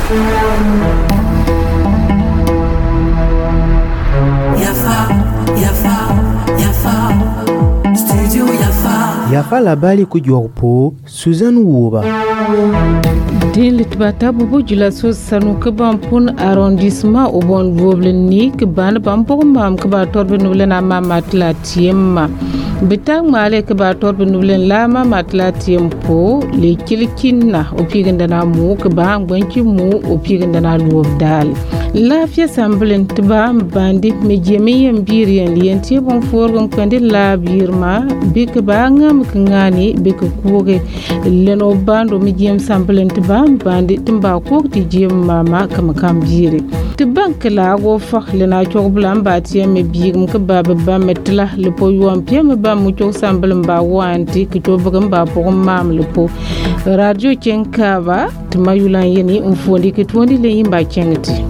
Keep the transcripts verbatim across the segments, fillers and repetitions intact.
Yafa labari ku jorpo Suzanne Woba. Din litbata bubu jula so sanu ke bampun arrondissement au bon voble ni ke ban bampon mam ke ba torbe nublen ma matla tiemma betang male ke ba torbe nublen la ma matla tiempo le kilkinna o piganda na mu ke ba ngwanki mu o piganda na lobdal lafiya samblen tba bandi me jemiyen biriyen yenti bon forgon kwende la birma be ke ba ngam ke ngani be ke kuge leno bando me jem samblen tba bandi timba ko ti jem mama kam kam biri tban kala go fakh lena chogbulan ba ti me bigum ke ba ba metla le po yom piem ba mu chog samblen ba wanti ke to bugam ba po mam le po radio chenkava tmayulan yeni umfondi ke tondi le yimba chengti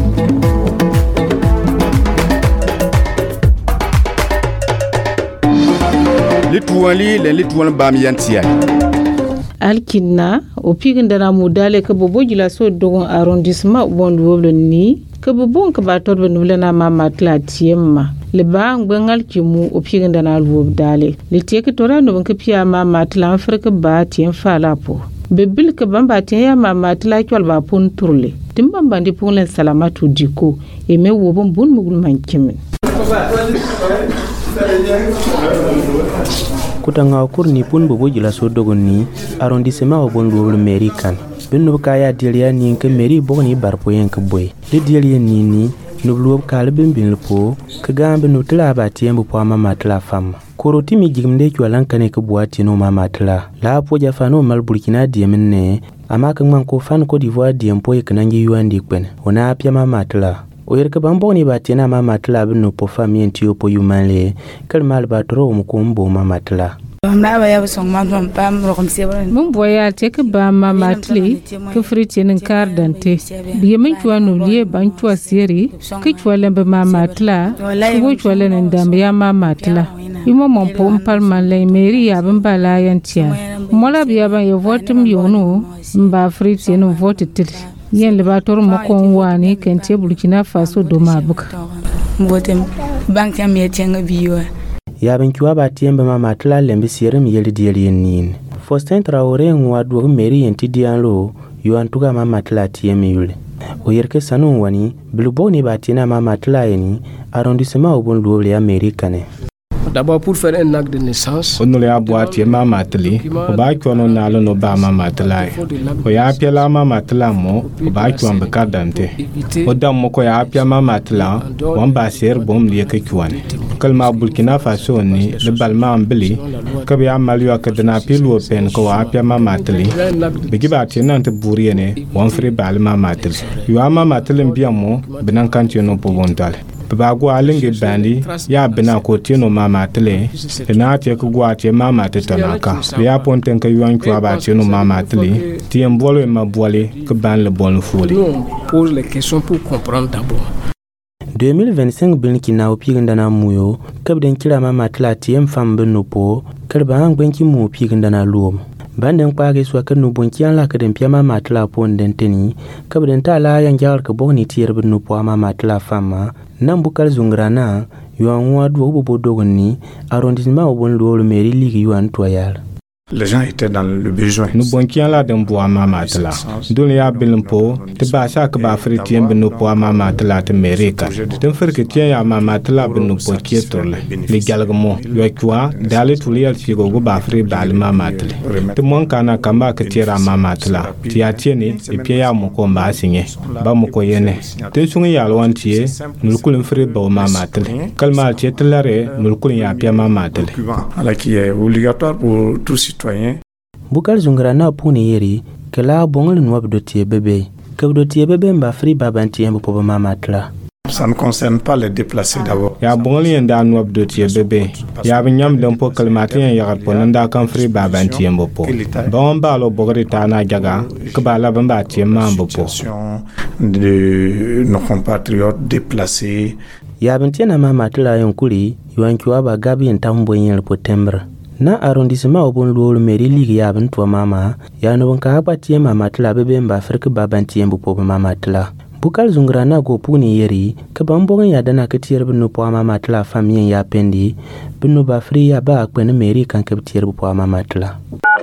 Litwali le litwal bam yantiya alkinna o pigindana mudale ke bobo jila so dogon arrondissement bon woblo ni ke bobo ke ba torbe nulena mama tlatiemma le ba ngbengal kimu o pigindana wobdale le teke tora no ke pia mama tlan afrika ba tien fala po bebil ke bamba tien ya mama tla kwal ba pon turle timbamba ndi pon len salamatu diko e me wobon bun mugul mankimin Kutanga kur ni pun bobo jila so dogon ni arrondissement au bon woblo american benu kaya delia ni ke meri bogni barpo yen ke boy le delia ni ni no blo kala bimbin lepo ke gambe no tla ba tiembo po mama tla fam koroti mi jigmde kwalan kane ke boati no mama tla la po ja fano mal burkina diemen ne ama ke man ko fan ko d'ivoire diempo e kanangi yuandi kwen ona apia mama tla o yerke bambo ni batina mama tla binu po famien tio po yumale kalmal batro mu ko mbo mama tla mun boya te ke ba mama tli ke fritinin kardante biye min chwanu liye ban chwa seri ke chwale be mama tla ko chwale ndambe ya mama tla imo mon po mpal male meri ya ban bala yantia mola biya ban yo votum yono mba fritinin vote tli yen libator mo kon wani kente burkina faso do mabuka mbotem bank ya mietanga biyo ya ben kiwa ba tiembe mama tla lembe sierem yeli dieli nin Faustin Traoré ngwa do meri enti dianlo yo antuga mama tla tieme yule o yerke sanu wani bilboni ba tina mama tla yeni arrondissement au bon double américain. D'abord pour faire un acte de naissance. On le a boîte mama tli o ba ko no nalo no ba mama tla o ya pela mama tla mo o ba ko ambe kadante o dam mo ko ya pia mama tla wan ba ser bom liye ke kwane kalma burkina faso ni le balma ambeli ka bi amali wa kadna pilu pen ko wa pia mama tli bigi ba tinan te buriene wan fri bal mama tli yo mama tli mbiamo binan kanti no pobontal ba go alinge bandi ya bina ko tino mama tele na te ko gwa te mama te tanaka ya ponten ka yuan kwa ba tino mama tele ti embolo e mabwale ko ban le bon foli pose les questions pour comprendre d'abord. deux mille vingt-cinq bin kina o piginda na muyo kabden kira mama tla tiem fam ben no po karba an gwenki mu piginda na luom banden kwage so kan no bonki an la kaden pia mama tla pon den teni kabden ta la yan jar ka boni tier ben no po mama tla fama nan bukal zungrana yuan wa do bobo dogoni arrondissement au bon lo mairie ligi yuan toyal. Les gens étaient dans le besoin. Nous bonkian la d'un bois mama tla. Dunia bilimpo te ba sa ka ba fritien benu po mama tla te mereka. Tem fer ke tien ya mama tla benu po kietorle. Le galgmo yo kwa dale tuli al figo go ba fri bal mama tla. Te mon kana kamba ke tira mama tla. Ti ya tieni e pia ya mo ko ba singe. Ba mo ko yene. Te sungi ya lo antie nul kulin fri ba mama tla. Kalma tie tlare nul kulin ya pia mama tla. Ala qui est obligatoire pour tous Bukal zungrana puni yeri kala bongol nwab do tie bébé ke do tie bébé mba fri babanti mbo po mama tla. Ça ne concerne pas les déplacés d'abord. Ya bongol yenda nwab do tie bébé ya binyam dem po kalmatin ya gat ponanda kan fri babanti mbo po bon ba lo bogri tana jaga ke bala bamba tie mambo po de nos compatriotes déplacés ya bintina mama tla yonkuri yuankiwa ba gabi ntambo yen po tembra na arrondissement obon luol meri ligi ya ben to mama ya no ka ba tie mama tla bebe mba afrika baban tie mbu po mama tla bukal zungra na go puni yeri ka bambo ya dana ka tier benu po mama tla famien ya pendi benu ba fri ya ba kwen meri kan ka tier po mama tla.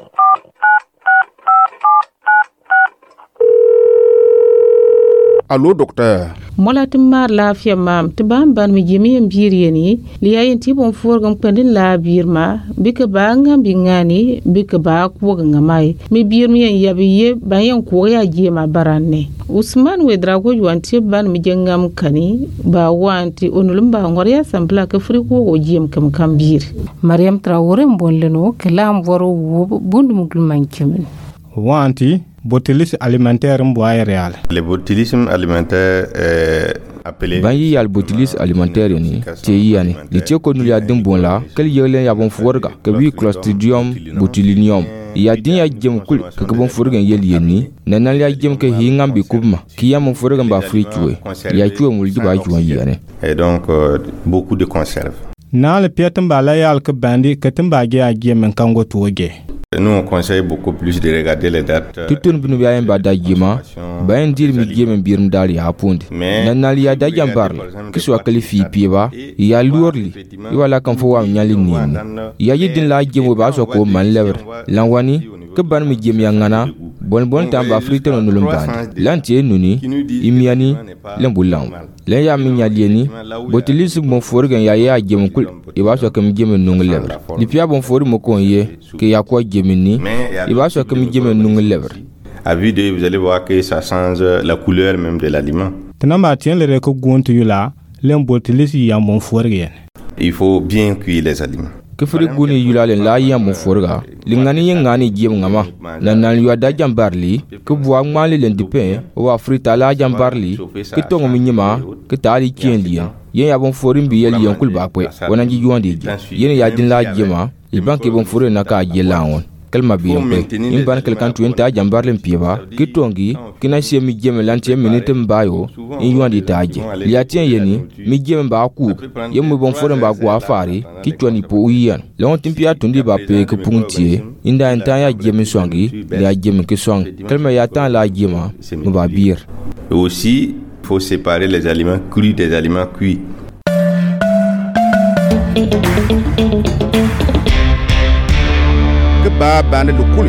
Allô, docteur. Mola timar lafiya mam tibam ban mi jimi mbiri ni liyayin tibon forgam pendin la birma bika ba ngam bingani bika ba ko ngamai mi birmi yabiye bayan ko ya jema baranne Usman Wedrago yuanti ban mi jengam kani ba wanti onulumba ngorya sampla ka friko o jem kam kambir Mariam Traore mbonleno kelam woro bundu mugulman kemen wanti botilis alimentaire mboye real. Le botilisme alimentaire est appelé Banyi al botilis alimentaire ni te yani li te ko nu ya dimbon la kel yele ya bon forga ke bi Clostridium botulinum ya din ya jem kul ke bon forga yeli ni nanal ya jem ke hingam bi kubma ki ya mon forga ba frichwe ya chwe mul ba chwe yene et donc euh, beaucoup de conserves. Na le pietam bala ya al ke bandi ke tamba ge ya jem kango toge. Nous on conseille beaucoup plus de regarder les dates. Tutun binu ya en bada jima bayan dir mi gem birum dali ha pundi nanal ya da jambar kiswa kalifi piba ya lurli wala kan fo wa nyali ni ya yidin la gem ba so ko man lever lanwani ke ban mi gem ya ngana bon bon tamba frite no nulum ban lantie nuni imiani lembulam le ya mi nyali ni botilis mo forgan ya ya gem kul e ba so kam gem nung lever li pia bon for mo ko ye ke ya ko gemini e ba so kam gem nung lever. À vue d'œil, vous allez voir que ça change la couleur même de l'aliment. Il faut bien cuire les aliments. Que furi guni yulale la ya mo forga lingani yengani gem ngama nanal yu da jambarli ke bwa ngmali len dipe wa frita la jambarli ke tongo minyima ke tali kiendi yen ya bon forim bi yel yen kul ba kwe wona ji yuandi yen ya din la jema il banque bon fore na ka jelawon kalma bi yempe imban kel kan tuenta jambarlen pieba kitongi kina sie mi gem lantie minute mbayo in yuandi taje ya tien yeni mi gem ba ku yemu bon fore ba ku afari kitwani po uyan lon timpia tundi ba pe ke puntie inda enta ya gem songi ya gem ke song kalma ya tan la gema mo ba bir. Aussi il faut séparer les aliments crus des aliments cuits. Ba bande lu kuli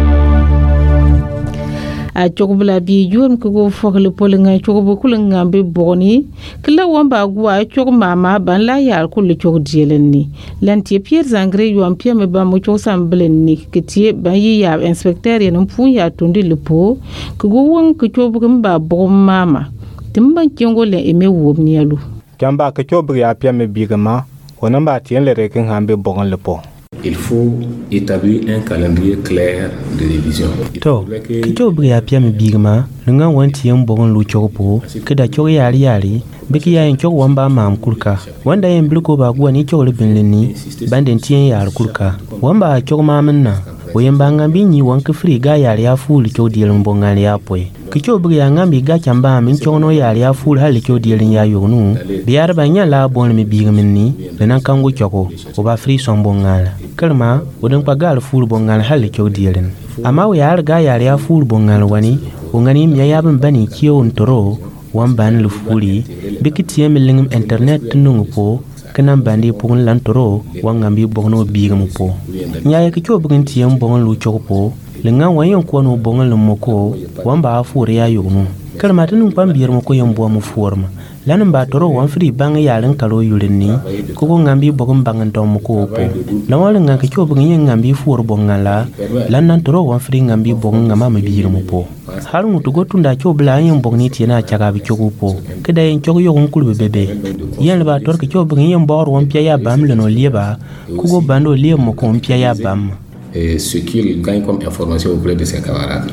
a chokbula bi jurm ko go fokle polinga chokbu kulinga be boni kala wamba gwa chok mama ban la yar kul chok dieleni lantie Pierre Zangre yo ampia me ba mo chok samblenni ketie ban yi ya inspecteur yen mpun ya tondi lepo ko go won ko chokbu mba bo mama timban kengo le eme wobni alu kamba ko chokbu ya pia me bigama wona ba tien le rekin hambe bogon lepo. Il faut établir un calendrier clair de révision. To, kito bria pia mi bigma, nga wanti yem bogon lu chopo, keda choge yari yari, beki ya en chog wamba mam kulka. Wanda yem bliko ba gwa ni chog lebinleni, banden tien yar kulka. Wamba chog mamna, oyemba ngambi ni wanke free ga yari ya full chog diel mbongali yapwe. Kito bria ngambi ga chamba min chog no yari ya full hali chog diel ya yonu, biar banya la bon mi bigmeni, lenan kango choko, oba free son bongala. Kalma wodan pagal ful bongal hali chog dielen ama we yar ga yar ya ful bongal wani wongani mi yabin bani kiyo ntoro wan ban lu fuli bikiti yemelingum internet nungu po kanam bandi pun lan toro wangambi bogno bigam po nyaaya ki cho bugin tiyam bongal lu chog po lenga wayon ko no bongal moko wamba afur ya yunu kalma tunun pambiyar moko yombo mu forma lanin ba toro wan free bang yaran kalo yulinni ko ko ngambi bogum bangan dom ko po lawal nga ke chobu ngi ngambi fuor bongala lanan toro wan free ngambi bogum ngama ma biir mo po har mutu go tunda chobla yin bogni tina chaga bi chogu po keda yin chogu yogun kulbe bebe yen ba tor ke chobu ngi mbor wan pia ya bam leno lieba ko go bando lieb mo ko pia ya bam et ce qu'il gagne comme information auprès de ses camarades.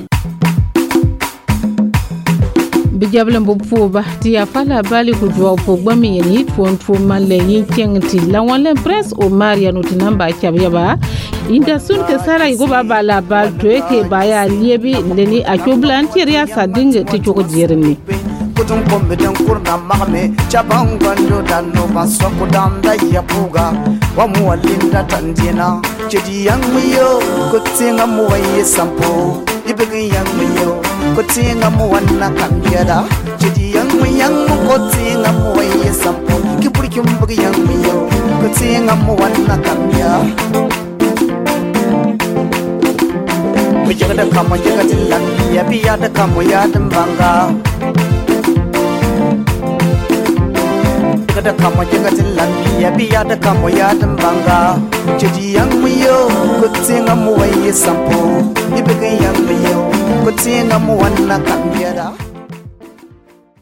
Bijablan bu ba ti afala bali ku jwa po gbami ni twon twon malle yin kengti la wala press o maria no tinamba kyabya ba inda sun ke sara go ba bala bal to ke baya liebi ndeni a choblan tiria sadinga ti choko jerni Batun kombeden kurna mahme Chabang gwando dano Bansoko danda yapuga Wamualinda tandina Jadi yang miyo Kutinga muwaye sampo Ibigi yang miyo Kutinga muwana kambiada Jadi yang miyang Kutinga muwaye sampo Kipuri kimbigi yang miyo Kutinga muwana kambia Jaga kamu jaga jilan, ya biar kamu ya dembangga. Jaga kamu jaga jilan, ya biar kamu ya dembangga. Jadi yang miyo, kutinga muwaye sampo, ibege yang miyo, kutinga muwana kambiada.